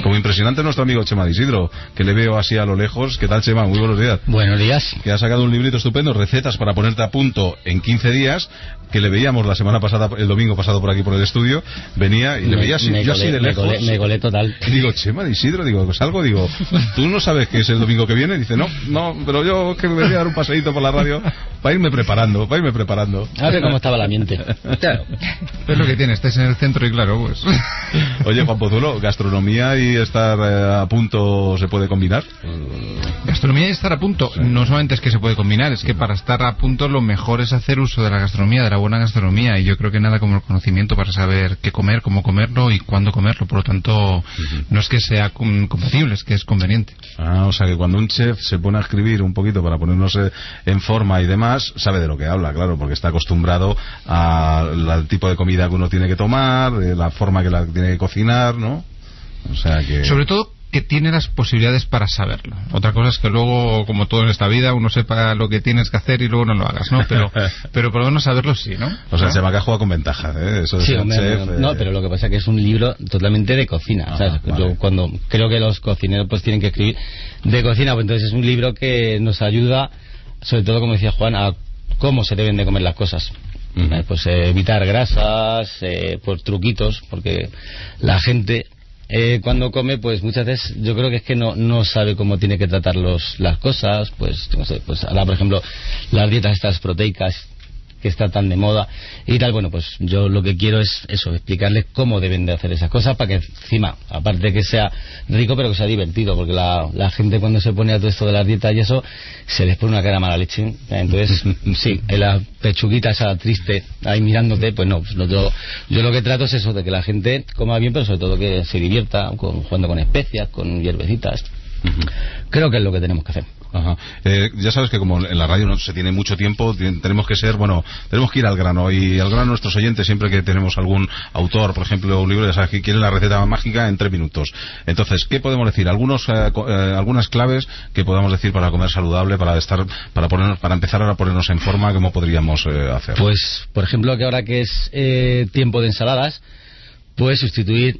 Como impresionante nuestro amigo Chema de Isidro, que le veo así a lo lejos. ¿Qué tal, Chema? Muy buenos días. Buenos días. Que ha sacado un librito estupendo, recetas para ponerte a punto en 15 días, que le veíamos la semana pasada, el domingo pasado por aquí por el estudio, venía y le veía así, yo así de lejos. Me colé total. Y digo, Chema de Isidro, digo, pues algo, digo, ¿tú no sabes que es el domingo que viene? Dice, no, pero yo que me voy a dar un paseíto por la radio para irme preparando. A ver cómo estaba la mente. Claro. Es lo que tiene, estáis en el centro y claro, pues. Oye, Juan Pozuelo, ¿gastronomía y estar a punto se puede combinar? Gastronomía y estar a punto, no solamente es que se puede combinar, es que para estar a punto lo mejor es hacer uso de la gastronomía, de la buena gastronomía, y yo creo que nada como el conocimiento para saber qué comer, cómo comerlo y cuándo comerlo. Por lo tanto, no es que sea compatible, es que es conveniente. O sea que cuando un chef se pone a escribir un poquito para ponernos en forma y demás, sabe de lo que habla, claro, porque está acostumbrado al tipo de comida que uno tiene que tomar, la forma que la tiene que cocinar, ¿no? O sea que... Sobre todo que tiene las posibilidades para saberlo. Otra cosa es que luego, como todo en esta vida, uno sepa lo que tienes que hacer y luego no lo hagas, ¿no? Pero por lo menos saberlo sí, ¿no? O sea, Chema juega con ventaja, ¿eh? Eso de sí, ser hombre, chef, no, pero lo que pasa es que es un libro totalmente de cocina. ¿Sabes? Vale. Yo cuando creo que los cocineros pues tienen que escribir de cocina, pues entonces es un libro que nos ayuda, sobre todo, como decía Juan, a cómo se deben de comer las cosas. Pues evitar grasas, por truquitos, porque la gente cuando come, pues muchas veces yo creo que es que no sabe cómo tiene que tratar las cosas, pues no sé, pues ahora por ejemplo las dietas estas proteicas que está tan de moda y tal, bueno, pues yo lo que quiero es eso, explicarles cómo deben de hacer esas cosas para que encima, aparte de que sea rico, pero que sea divertido, porque la gente cuando se pone a todo esto de las dietas y eso, se les pone una cara mala leche, entonces sí, en la pechuguita esa triste ahí mirándote, pues no, yo lo que trato es eso, de que la gente coma bien, pero sobre todo que se divierta jugando con especias, con hierbecitas. Creo que es lo que tenemos que hacer. Ajá. Ya sabes que como en la radio no se tiene mucho tiempo, tenemos que ir al grano, y al grano nuestros oyentes, siempre que tenemos algún autor, por ejemplo, un libro, ya sabes que quieren la receta mágica en 3 minutos. Entonces, ¿qué podemos decir? Algunas claves que podamos decir para comer saludable, para empezar ahora a ponernos en forma, ¿cómo podríamos hacer? Pues, por ejemplo, que ahora que es tiempo de ensaladas, puedes sustituir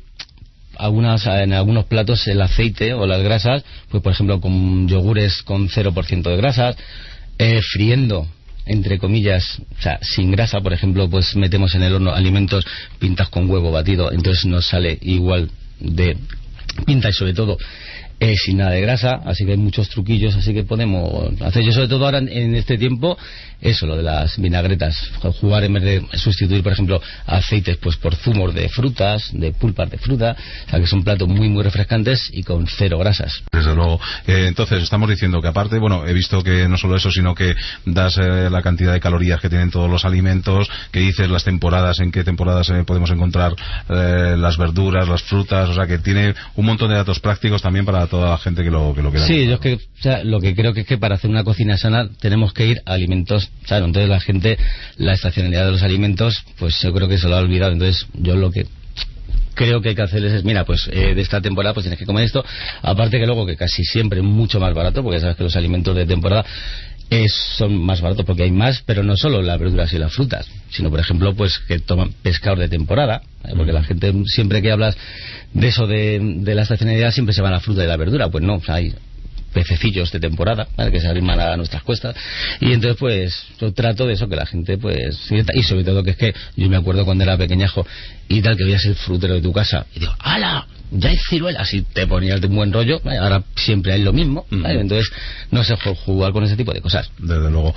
en algunos platos el aceite o las grasas, pues por ejemplo con yogures con 0% de grasas, friendo entre comillas, o sea, sin grasa, por ejemplo, pues metemos en el horno alimentos pintados con huevo batido, entonces nos sale igual de pinta y sobre todo sin nada de grasa, así que hay muchos truquillos así que podemos hacer. Yo sobre todo ahora en este tiempo, eso, lo de las vinagretas, jugar en vez de sustituir, por ejemplo, aceites pues por zumos de frutas, de pulpas de fruta, o sea que son platos muy muy refrescantes y con 0 grasas. Desde luego. Entonces estamos diciendo que aparte, bueno, he visto que no solo eso, sino que das la cantidad de calorías que tienen todos los alimentos, que dices las temporadas, en qué temporadas podemos encontrar las verduras, las frutas, o sea que tiene un montón de datos prácticos también para toda la gente que lo quiera. Sí, yo es que, o sea, lo que creo que es que para hacer una cocina sana tenemos que ir a alimentos sanos. Entonces la gente, la estacionalidad de los alimentos, pues yo creo que se lo ha olvidado. Entonces yo lo que creo que hay que hacerles es, mira, pues de esta temporada pues tienes que comer esto, aparte que luego que casi siempre es mucho más barato, porque sabes que los alimentos de temporada son más baratos porque hay más, pero no solo las verduras y las frutas, sino por ejemplo pues que toman pescados de temporada, porque la gente siempre que hablas de eso de la estacionalidad siempre se va a la fruta y la verdura, pues no, o sea, hay pececillos de temporada, ¿vale?, que se arriman a nuestras cuestas, y entonces pues yo trato de eso, que la gente pues, y sobre todo que es que yo me acuerdo cuando era pequeñajo y tal, que veías el frutero de tu casa y digo, ¡hala!, ya hay ciruelas, y te ponías de un buen rollo, ¿vale? Ahora siempre hay lo mismo, ¿vale? Entonces no sé jugar con ese tipo de cosas. Desde luego.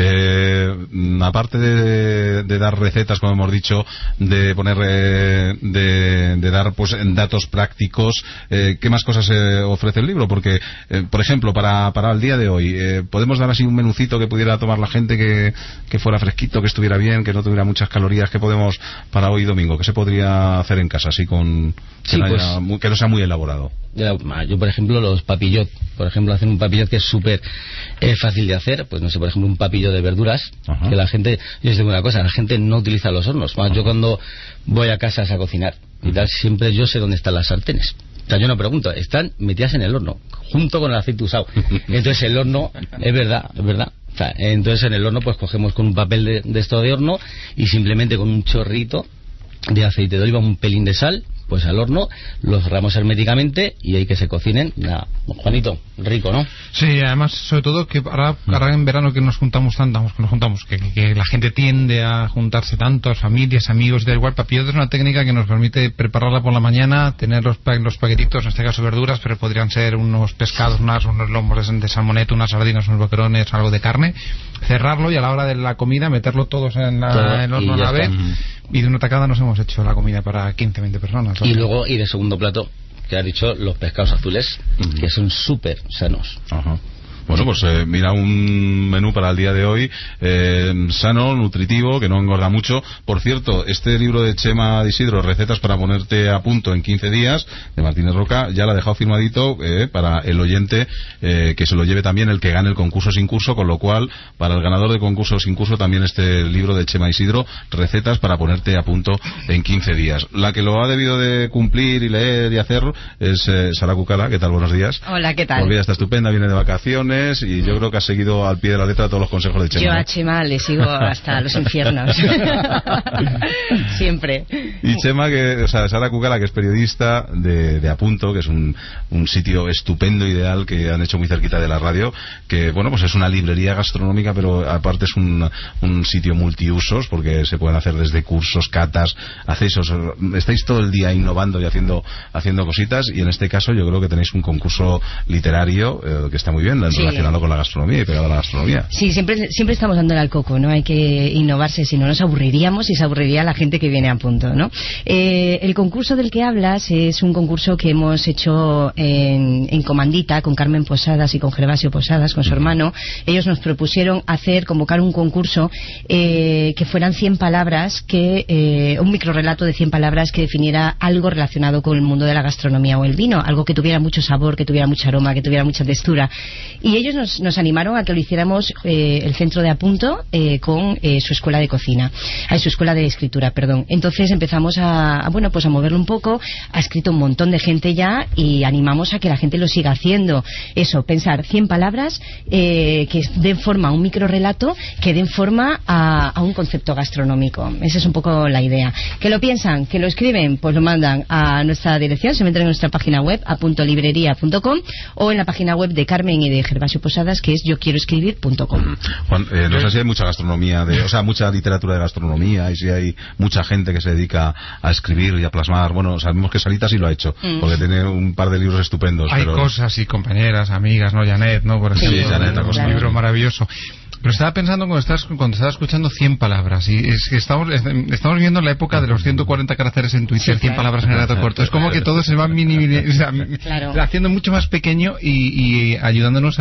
Aparte de dar recetas, como hemos dicho, de poner de dar pues datos prácticos, ¿qué más cosas ofrece el libro? Porque por ejemplo, para el día de hoy, podemos dar así un menucito que pudiera tomar la gente, que fuera fresquito, que estuviera bien, que no tuviera muchas calorías. ¿Qué podemos para hoy domingo? ¿Qué se podría hacer en casa así con que no sea muy elaborado? Yo por ejemplo los papillot, por ejemplo hacen un papillot que es súper fácil de hacer, pues no sé, por ejemplo un papillot de verduras. Ajá. Que la gente, yo os digo una cosa, la gente no utiliza los hornos. Yo cuando voy a casas a cocinar y tal, siempre yo sé dónde están las sartenes. O sea, yo no pregunto, están metidas en el horno junto con el aceite usado. Entonces el horno, es verdad. O sea, entonces en el horno pues cogemos con un papel de esto de horno y simplemente con un chorrito de aceite de oliva, un pelín de sal, pues al horno, los cerramos herméticamente y hay que se cocinen. Nada, Juanito, rico, ¿no? Sí, además, sobre todo que ahora en verano que nos juntamos tanto, que la gente tiende a juntarse tanto, familias, amigos, da igual, papillote es una técnica que nos permite prepararla por la mañana, tener los paquetitos, en este caso verduras, pero podrían ser unos pescados, unos lomos de salmoneta, unas sardinas, unos boquerones, algo de carne, cerrarlo y a la hora de la comida meterlo todos en el horno a la vez, y de una tacada nos hemos hecho la comida para 15-20 personas. Y luego, y de segundo plato, que has dicho, los pescados azules, que son súper sanos. Ajá. Bueno, pues mira, un menú para el día de hoy sano, nutritivo, que no engorda mucho. Por cierto, este libro de Chema de Isidro, Recetas para ponerte a punto en 15 días, de Martínez Roca, ya lo ha dejado firmadito para el oyente, que se lo lleve también el que gane el concurso sin curso, con lo cual, para el ganador de concurso sin curso, también este libro de Chema Isidro, Recetas para ponerte a punto en 15 días. La que lo ha debido de cumplir y leer y hacer es Sara Cucala. ¿Qué tal? Buenos días. Hola, ¿qué tal? Pues está estupenda, viene de vacaciones y yo creo que ha seguido al pie de la letra todos los consejos de Chema. Yo a Chema le sigo hasta los infiernos. Siempre. Y Chema, Sara Cucala, que es periodista de A Punto, que es un sitio estupendo, ideal, que han hecho muy cerquita de la radio, que bueno, pues es una librería gastronómica, pero aparte es un sitio multiusos, porque se pueden hacer desde cursos, catas, estáis todo el día innovando y haciendo cositas, y en este caso yo creo que tenéis un concurso literario que está muy bien, relacionado con la gastronomía y pegado a la gastronomía. Sí, siempre estamos dándole al coco, ¿no? Hay que innovarse, si no nos aburriríamos y se aburriría la gente que viene a Punto, ¿no? El concurso del que hablas es un concurso que hemos hecho en Comandita con Carmen Posadas y con Gervasio Posadas, con su hermano. Ellos nos propusieron convocar un concurso que fueran 100 palabras, un microrrelato de 100 palabras que definiera algo relacionado con el mundo de la gastronomía o el vino, algo que tuviera mucho sabor, que tuviera mucho aroma, que tuviera mucha textura. Y ellos nos animaron a que lo hiciéramos el centro de A Punto con su escuela de cocina, su escuela de escritura, perdón. Entonces empezamos a moverlo un poco. Ha escrito un montón de gente ya y animamos a que la gente lo siga haciendo. Eso, pensar 100 palabras que den forma a un microrrelato, que den forma a un concepto gastronómico. Esa es un poco la idea. ¿Que lo piensan? ¿Que lo escriben? Pues lo mandan a nuestra dirección, se meten en nuestra página web, apuntolibrería.com, o en la página web de Carmen y de Gervasio Posadas, que es yoquieroescribir.com. Juan, no sé si hay mucha gastronomía, mucha literatura de gastronomía, y si hay mucha gente que se dedica a escribir y a plasmar. Bueno, sabemos que Sarita sí lo ha hecho, porque tiene un par de libros estupendos. Hay cosas y compañeras, amigas, ¿no? Janet, ¿no? Por ejemplo, sí, Janet, un libro maravilloso. Pero estaba pensando cuando estaba escuchando 100 palabras, y es que estamos viendo la época de los 140 caracteres en Twitter, 100 palabras en el dato corto. Es como que todo se va haciendo mucho más pequeño y ayudándonos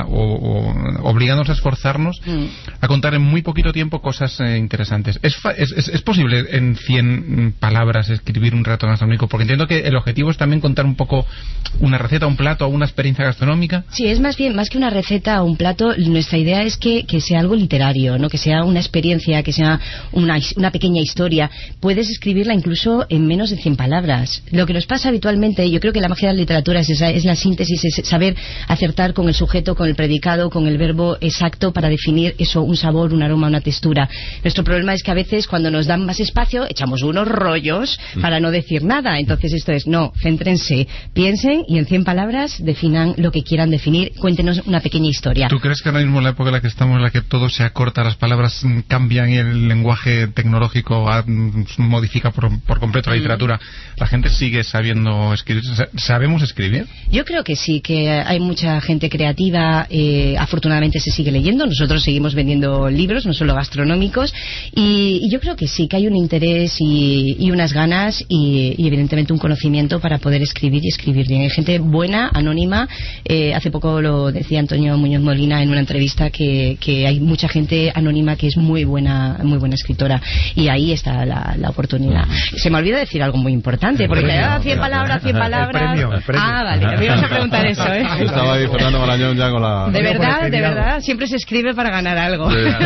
o obligándonos a esforzarnos a contar en muy poquito tiempo cosas interesantes. ¿Es posible en 100 palabras escribir un relato gastronómico? Porque entiendo que el objetivo es también contar un poco una receta, un plato o una experiencia gastronómica. Sí, es más que una receta o un plato, nuestra idea es que sea algo literario, ¿no? Que sea una experiencia, que sea una pequeña historia. Puedes escribirla incluso en menos de 100 palabras. Lo que nos pasa habitualmente, yo creo que la magia de la literatura es la síntesis, es saber acertar con el sujeto, con el predicado, con el verbo exacto para definir eso, un sabor, un aroma, una textura. Nuestro problema es que a veces cuando nos dan más espacio echamos unos rollos para no decir nada. Entonces esto es, no, céntrense, piensen y en 100 palabras definan lo que quieran definir, cuéntenos una pequeña historia. ¿Tú crees que ahora mismo en la época en la que estamos, en la que todo se acorta, las palabras cambian y el lenguaje tecnológico modifica por completo la literatura, la gente sigue sabiendo escribir? ¿Sabemos escribir? Yo creo que sí, que hay mucha gente creativa, afortunadamente se sigue leyendo, nosotros seguimos vendiendo libros, no solo gastronómicos, y yo creo que sí, que hay un interés y unas ganas y evidentemente un conocimiento para poder escribir y escribir bien. Hay gente buena, anónima, hace poco lo decía Antonio Muñoz Molina en una entrevista que hay mucha gente anónima que es muy buena escritora, y ahí está la oportunidad. Se me olvidó decir algo muy importante, porque 100 palabras. El premio. Ah, vale, me ibas a preguntar eso, ¿eh? Estaba ahí Fernando Marañón ya con la... De verdad, siempre se escribe para ganar algo.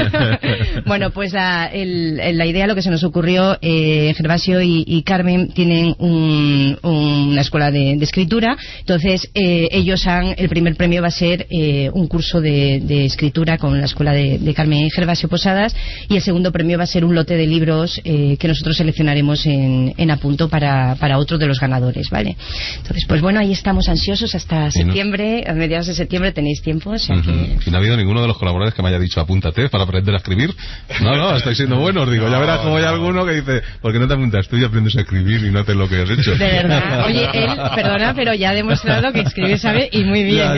Bueno, pues la idea, lo que se nos ocurrió, Gervasio y Carmen tienen una escuela de escritura, entonces ellos el primer premio va a ser un curso de escritura con la escuela de Carmen Gervasio Posadas, y el segundo premio va a ser un lote de libros que nosotros seleccionaremos en Apunto para otro de los ganadores, ¿vale? Entonces, pues bueno, ahí estamos ansiosos hasta septiembre, a mediados de septiembre tenéis tiempo, o sea que... ¿Y no ha habido ninguno de los colaboradores que me haya dicho apúntate para aprender a escribir? No, estáis siendo buenos, digo, ya verás como hay alguno que dice, ¿por qué no te apuntas tú y aprendes a escribir y no haces lo que has hecho? De verdad, oye, él, perdona, pero ya ha demostrado que escribir sabe y muy bien.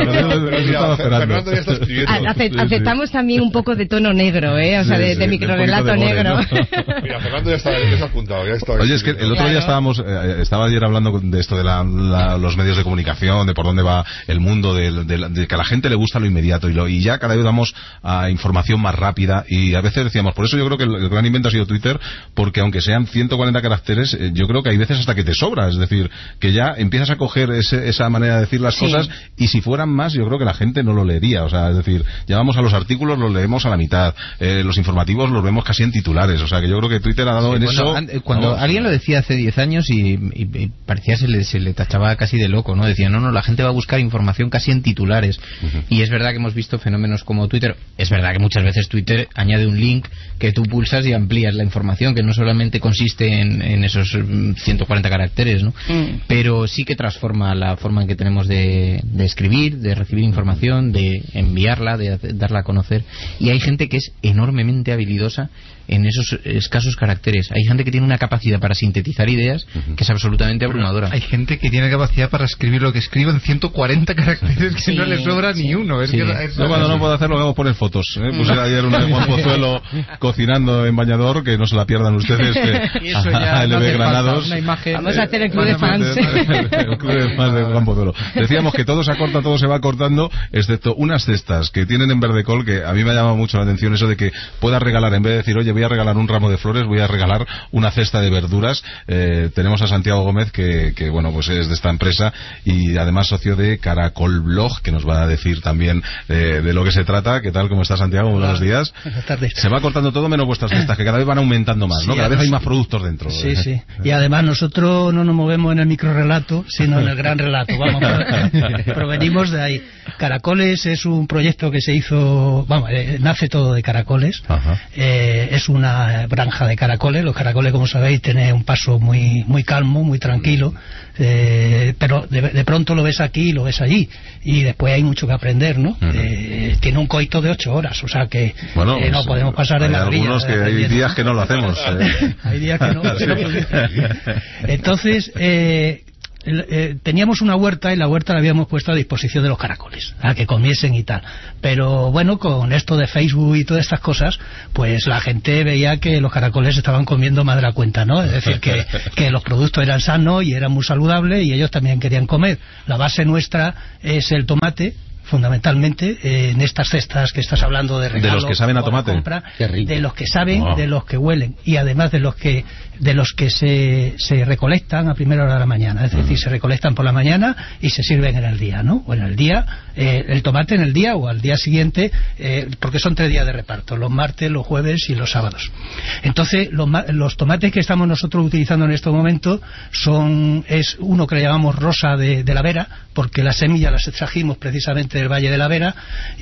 Fernando ya está escribiendo. Aceptamos también un poco de tono negro, o sea, de microrelato negro. Mira, Fernando ya está apuntado, ya está. Oye, es que el otro día estaba ayer hablando de esto de los medios de comunicación, de por dónde va el mundo, de que a la gente le gusta lo inmediato y ya cada vez damos a información más rápida, y a veces decíamos, por eso yo creo que el gran invento ha sido Twitter, porque aunque sean 140 caracteres, yo creo que hay veces hasta que te sobra, es decir, que ya empiezas a coger esa manera de decir las cosas, y si fueran más, yo creo que la gente no lo leería, o sea, es decir, llevamos a los artículos, los leemos a la mitad, los informativos los vemos casi en titulares, o sea, que yo creo que Twitter ha dado en eso... Cuando alguien lo decía hace 10 años y parecía se le tachaba casi de loco, ¿no? Decía, no, la gente va a buscar información casi en titulares, y es verdad que hemos visto fenómenos como Twitter. Es verdad que muchas veces Twitter añade un link que tú pulsas y amplías la información, que no solamente consiste en esos 140 caracteres, ¿no? Pero sí que transforma la forma en que tenemos de escribir, de recibir información, de enviarla, de darla a conocer. Y hay gente que es enormemente habilidosa en esos escasos caracteres. Hay gente que tiene una capacidad para sintetizar ideas que es absolutamente abrumadora. Hay gente que tiene capacidad para escribir lo que escribe en 140 caracteres que no le sobra ni uno. Yo cuando no puedo hacerlo, hago poner fotos. Puse ayer una de Juan Pozuelo cocinando en bañador, que no se la pierdan ustedes, que y eso ya LB Granados. Vamos a hacer el club de fans. El club de fans de Juan Pozuelo. Decíamos que todo se acorta, todo se va cortando, excepto unas cestas que tienen en Verdecol, que a mí me ha llamado mucho la atención eso de que puedas regalar, en vez de decir, oye, voy a regalar un ramo de flores, voy a regalar una cesta de verduras. Tenemos a Santiago Gómez, que bueno, pues es de esta empresa y además socio de Caracol Blog, que nos va a decir también de lo que se trata. ¿Qué tal? ¿Cómo está, Santiago? Muy buenos días. Buenas tardes. Se va cortando todo menos vuestras cestas, que cada vez van aumentando más, ¿no? Cada vez hay más productos dentro. Sí. Y además nosotros no nos movemos en el microrelato, sino en el gran relato. Vamos, provenimos de ahí. Caracoles es un proyecto que se hizo, nace todo de caracoles. Es una granja de caracoles. Los caracoles, como sabéis, tienen un paso muy calmo, muy tranquilo, pero de pronto lo ves aquí y lo ves allí, y después hay mucho que aprender, ¿no? Tiene un coito de 8 horas, o sea que no podemos pasar de la Hay algunos que hay días que no lo hacemos. Hay días que no. Entonces teníamos una huerta, y la huerta la habíamos puesto a disposición de los caracoles, a que comiesen y tal, pero bueno, con esto de Facebook y todas estas cosas, pues la gente veía que los caracoles estaban comiendo más de la cuenta, ¿no? Es decir, que los productos eran sanos y eran muy saludables, y ellos también querían comer. La base nuestra es el tomate, fundamentalmente, en estas cestas que estás hablando de regalo, de los que saben a tomate, compra, de los que saben, de los que huelen, y además de los que se recolectan a primera hora de la mañana, es decir, se recolectan por la mañana y se sirven en el día, ¿no? O en el día, el tomate en el día o al día siguiente, porque son 3 días de reparto, los martes, los jueves y los sábados. Entonces, los tomates que estamos nosotros utilizando en estos momentos es uno que le llamamos rosa de la Vera, porque las semillas las extrajimos precisamente del Valle de la Vera,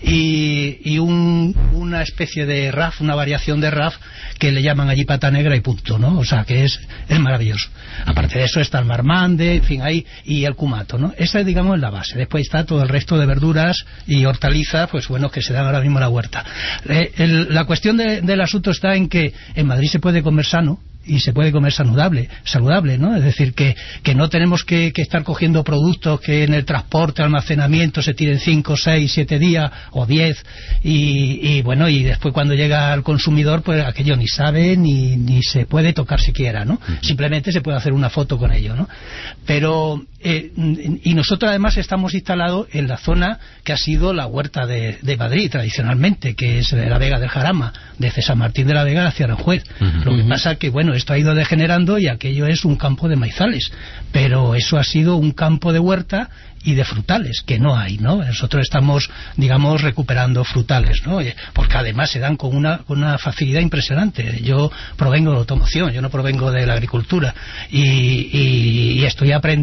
y una especie de RAF, una variación de RAF que le llaman allí pata negra y punto, ¿no? O sea que es maravilloso. Aparte de eso está el marmande, en fin, ahí, y el cumato, ¿no? Esa, digamos, es la base. Después está todo el resto de verduras y hortalizas, pues bueno, que se dan ahora mismo en la huerta. La cuestión del asunto está en que en Madrid se puede comer sano y se puede comer saludable, ¿no? Es decir, que no tenemos que estar cogiendo productos que en el transporte, almacenamiento se tiren 5, 6, 7 días o 10, y bueno, y después cuando llega al consumidor, pues aquello ni sabe ni se puede tocar siquiera, ¿no? Simplemente se puede hacer una foto con ello, ¿no? Pero y nosotros además estamos instalados en la zona que ha sido la huerta de Madrid tradicionalmente, que es la Vega del Jarama, desde San Martín de la Vega hacia Aranjuez. Lo que pasa que, bueno, esto ha ido degenerando y aquello es un campo de maizales, pero eso ha sido un campo de huerta y de frutales, que no hay, ¿no? Nosotros estamos, digamos, recuperando frutales, ¿no? Porque además se dan con una facilidad impresionante. Yo provengo de la automoción, yo no provengo de la agricultura, y estoy aprendiendo con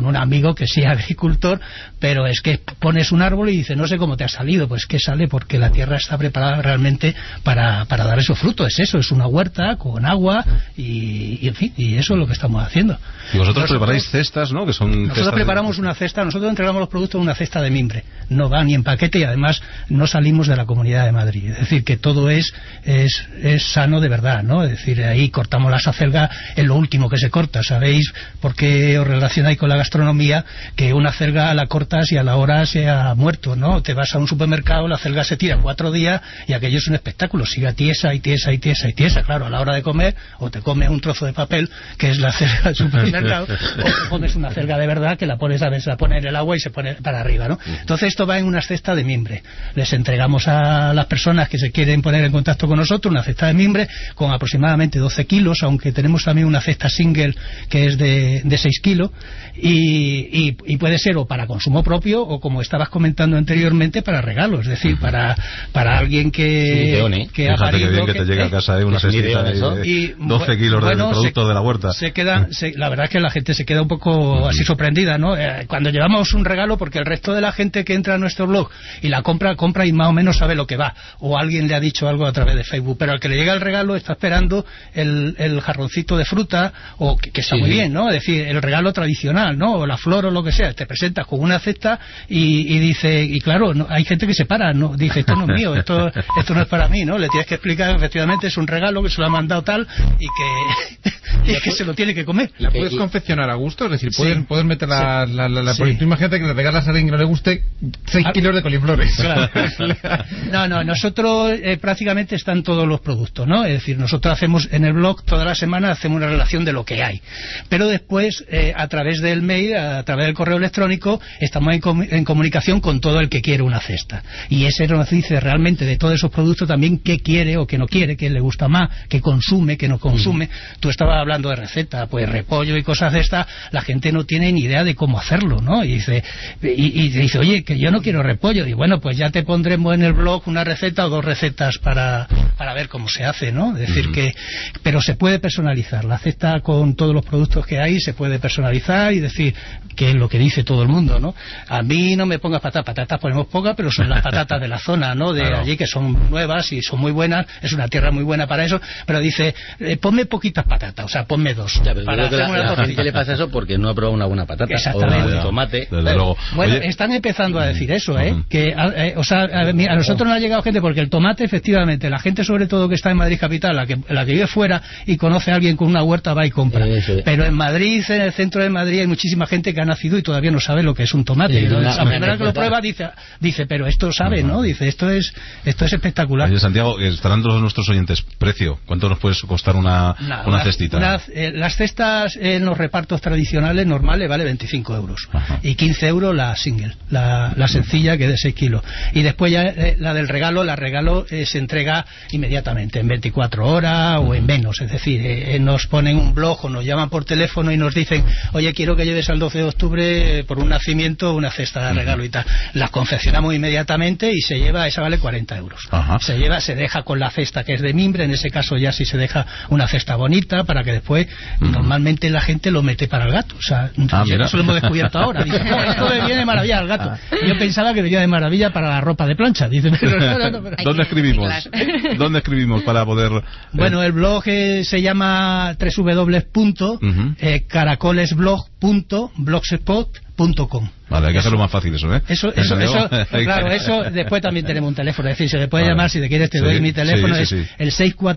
con un amigo que sí es agricultor, pero es que pones un árbol y dice, no sé cómo te ha salido, pues que sale porque la tierra está preparada realmente para dar esos frutos. Es eso, es una huerta con agua y en fin, y eso es lo que estamos haciendo. Y vosotros preparáis cestas, ¿no? Que son nosotros preparamos una cesta, nosotros entregamos los productos en una cesta de mimbre, no va ni en paquete, y además no salimos de la Comunidad de Madrid, es decir, que todo es sano de verdad, ¿no? Es decir, ahí cortamos las acelgas, es lo último que se corta, ¿sabéis? Porque os relacionáis con la gastronomía, que una acelga la cortas y a la hora se ha muerto, ¿no? Te vas a un supermercado, la acelga se tira 4 días y aquello es un espectáculo, sigue tiesa y tiesa y tiesa y tiesa. Claro, a la hora de comer, o te comes un trozo de papel, que es la acelga del supermercado, o te comes una acelga de verdad, que la pones a veces, la pones en el agua y se pone para arriba, ¿no? Entonces esto va en una cesta de mimbre. Les entregamos a las personas que se quieren poner en contacto con nosotros una cesta de mimbre con aproximadamente 12 kilos, aunque tenemos también una cesta single que es de 6 kilos, y puede ser o para consumo propio o, como estabas comentando anteriormente, para regalo, es decir, para alguien que ha parido, que bien que te llega a casa una cestita de 12 kilos de producto de la huerta. La verdad es que la gente se queda un poco así sorprendida, ¿no? Cuando llevamos un regalo, porque el resto de la gente que entra a nuestro blog y la compra y más o menos sabe lo que va, o alguien le ha dicho algo a través de Facebook, pero al que le llega el regalo está esperando el jarroncito de fruta, o que está muy bien, ¿no? Es decir, el regalo tradicional, ¿no? O la flor o lo que sea, te presentas con una cesta y dice, y claro, no, hay gente que se para, ¿no? Dice, esto no es mío, esto no es para mí, ¿no? Le tienes que explicar, efectivamente es un regalo que se lo ha mandado tal y que se lo tiene que comer. ¿La puedes confeccionar a gusto? Es decir, puedes meter imagínate que le regalas a alguien que no le guste 6 kilos de coliflores. Claro. No, nosotros prácticamente están todos los productos, ¿no? Es decir, nosotros hacemos en el blog toda la semana, hacemos una relación de lo que hay, pero después a través del mail, a través del correo electrónico, estamos en comunicación con todo el que quiere una cesta, y ese nos dice realmente de todos esos productos también qué quiere o qué no quiere, qué le gusta más, qué consume, qué no consume. Tú estabas hablando de receta, pues repollo y cosas de estas, la gente no tiene ni idea de cómo hacerlo, ¿no? Y dice, oye, que yo no quiero repollo, y bueno, pues ya te pondremos en el blog una receta o 2 recetas para ver cómo se hace, ¿no? Es decir, pero se puede personalizar la cesta con todos los productos que hay, se puede personalizar y decir que es lo que dice todo el mundo, ¿no? A mí no me pongas patatas ponemos pocas, pero son las patatas de la zona, ¿no? De allí, que son nuevas y son muy buenas, es una tierra muy buena para eso, pero dice, ponme poquitas patatas, o sea, ponme 2. Ya, pero para hacer una tortilla. ¿Qué le pasa eso? Porque no ha probado una buena patata. Exactamente. O un tomate. Bueno, están empezando a decir eso, que a nosotros nos ha llegado gente, porque el tomate, efectivamente, la gente sobre todo que está en Madrid capital, la que vive fuera y conoce a alguien con una huerta, va y compra. Pero en Madrid, en el centro de Madrid, hay muchísima gente que ha nacido y todavía no sabe lo que es un tomate. La primera que lo prueba dice, pero esto sabe, ¿no? Dice, esto es espectacular. Oye, Santiago, estarán todos nuestros oyentes, precio, ¿cuánto nos puede costar una cestita? Las cestas en los repartos tradicionales normales vale 25 euros. Ajá. Y 15 euros la single, la sencilla, que es de 6 kilos. Y después ya la del regalo, se entrega inmediatamente, en 24 horas o en menos. Es decir, nos ponen un blog o nos llaman por teléfono y nos dicen, oye, quiero que lleves al 12 de octubre por un nacimiento una cesta de regalo y tal. Las confeccionamos inmediatamente y se lleva, esa vale 40 euros. Ajá. Se deja con la cesta que es de mimbre, en ese caso ya sí se deja una cesta bonita para que después, normalmente la gente lo mete para el gato. O sea, eso lo hemos descubierto ahora. Dice, esto le viene de maravilla al gato. Yo pensaba que venía de maravilla para la ropa de plancha. Dice, ¿Dónde escribimos? ¿Dónde escribimos para poder...? Bueno, el blog se llama www.caracolesblog.blogspot.com. Vale, hay que hacerlo más fácil eso, ¿eh? Eso, claro, eso después también tenemos un teléfono, es decir, se le puede llamar, si te quieres te doy mi teléfono, es el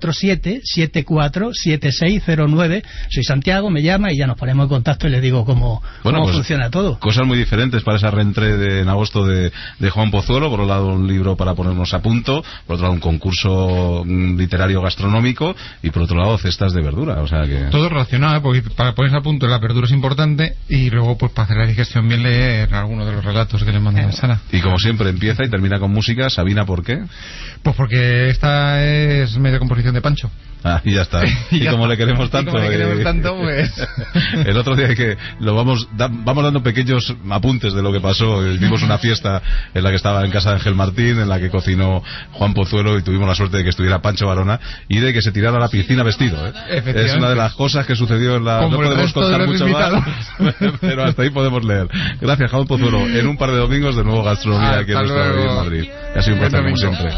647-747609, soy Santiago, me llama y ya nos ponemos en contacto y le digo cómo funciona todo. Cosas muy diferentes para esa reentrée en agosto de Juan Pozuelo, por un lado un libro para ponernos a punto, por otro lado un concurso literario gastronómico y por otro lado cestas de verdura, o sea que... Todo relacionado, porque para ponerse a punto la verdura es importante y luego pues para hacer la digestión bien leer alguno de los relatos que le mandan a Sara. Y como siempre empieza y termina con música. Sabina, ¿por qué? Pues porque esta es media composición de Pancho. Ah, y ya está. Y ya como está. le queremos tanto. Como le queremos tanto, pues. El otro día que lo vamos dando pequeños apuntes de lo que pasó. Vimos una fiesta en la que estaba en casa de Ángel Martín, en la que cocinó Juan Pozuelo, y tuvimos la suerte de que estuviera Pancho Varona y de que se tirara a la piscina vestido. Es una de las cosas que sucedió en la. Como no podemos contar mucho invitados. más, pero hasta ahí podemos leer. Gracias, Juan Pozuelo. En un par de domingos de nuevo gastronomía aquí en nuestra radio en Madrid. Ha sido un placer como siempre.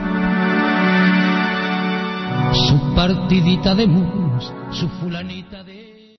Su partidita de mus, su fulanita de...